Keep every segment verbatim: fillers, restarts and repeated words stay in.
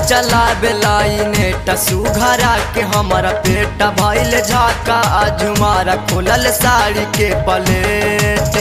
चला बेलाइनेट सुघरा के हमारा पेट भइल झाका आज हमारा खुलल साड़ी के पलेट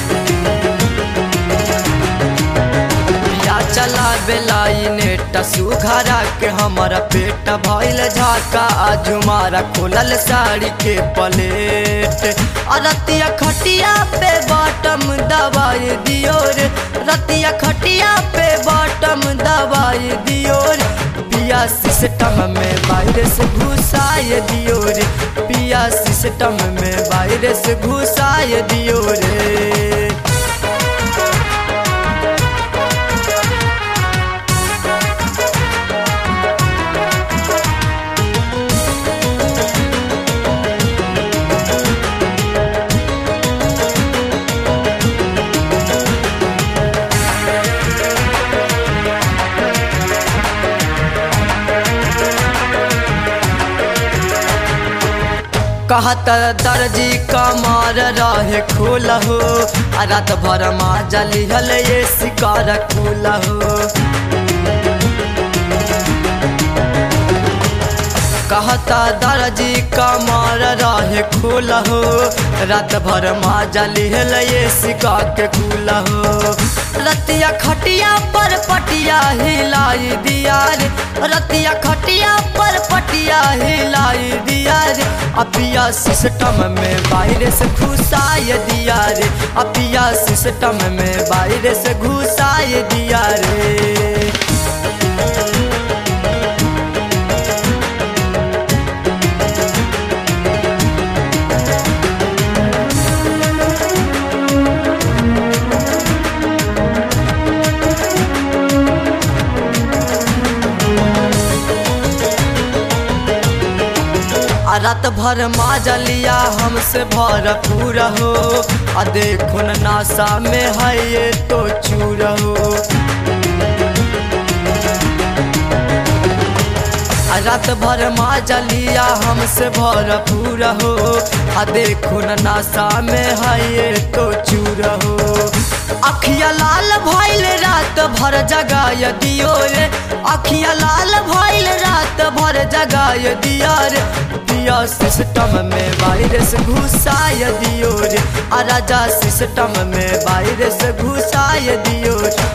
चला बेलाइनेट सुघरा के हमारा पेट भइल झाका आज हमारा खुलल साड़ी के पलेट रतिया खटिया पे बॉटम दबाई दियो रे रतिया खटिया पे बॉटम दबाई दियो रे पिया सिस्टम में वायरस घुसाए दियो रे पिया सिस्टम में वायरस घुसाए दियो रे। कहत दर्जी कमर रहे खोल हो रात भर माजा लिहल ये शिकार खोल हो कहत दर्जी कमर रहे खोल हो रात भर माजा लिहल ये शिका के खोल हो रतिया खटिया पर पटिया हिलाई दिया रे रतिया खटिया पर पटिया हिलाई दिया रे अपिया सिस्टम में वायरस घुसाए दिया रे अपिया सिस्टम में वायरस घुसाए दिया रे। रात भर माजा लिया हमसे भरपूर हो आ देखो न नासा में है ये तो चूर हो रात भर माजा लिया हमसे भरपूर हो आ देखो न नासा में है ये तो चूर हो अखिया लाल भइल रात भर जगाय दियो रे अखिया लाल भइल रात भर जगाय दिया रे पिया सिस्टम में वायरस घुसाए दियो रे आ राजा सिस्टम में वायरस घुसाए दियो रे।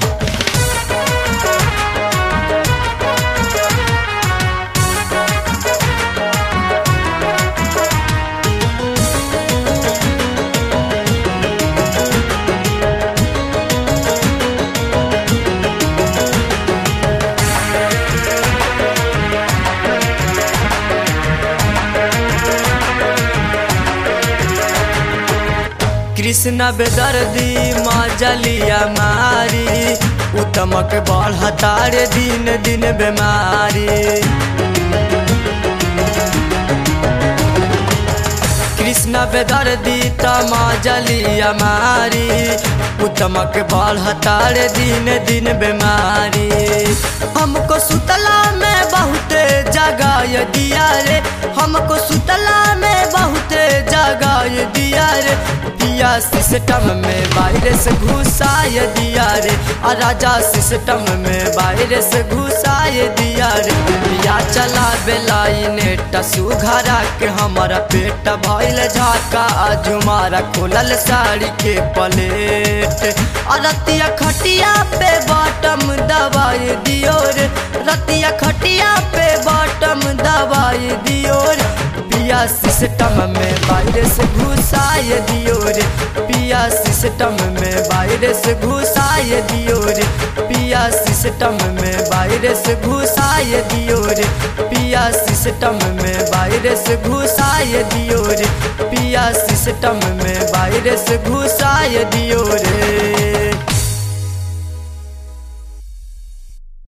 कृष्ण बेदर्दी माजा लिया मारी उत्तमक बढ़तारे दिन दिन बीमारी कृष्ण बेदर्दी माजा लिया मारी उत्तमक बढ़तारे दिन दिन बीमारी हमको सुतला में बहुत जगाय दिया रे हमको सुतला में बहुत जगाय दिया रे पिया सिस्टम में वायरस घुसाए दिया रे आ राजा सिस्टम में वायरस घुसाए दिया रे पिया चला बेलाइनेट सुघरा के हमारा पेट भइल झाका आज हमारा खुलल साड़ी के पलेट रतिया खटिया पे बॉटम दबाई दियो रे रतिया खटिया पे बॉटम दबाई दियो रे पिया सिस्टम में वायरस घुसाए दियो रे पिया सिस्टम में वायरस घुसाए दियो रे पिया सिस्टम में वायरस घुसाए दियो रे पिया सिस्टम में वायरस घुसाए दियो रे पिया सिस्टम में वायरस घुसाए दियो रे।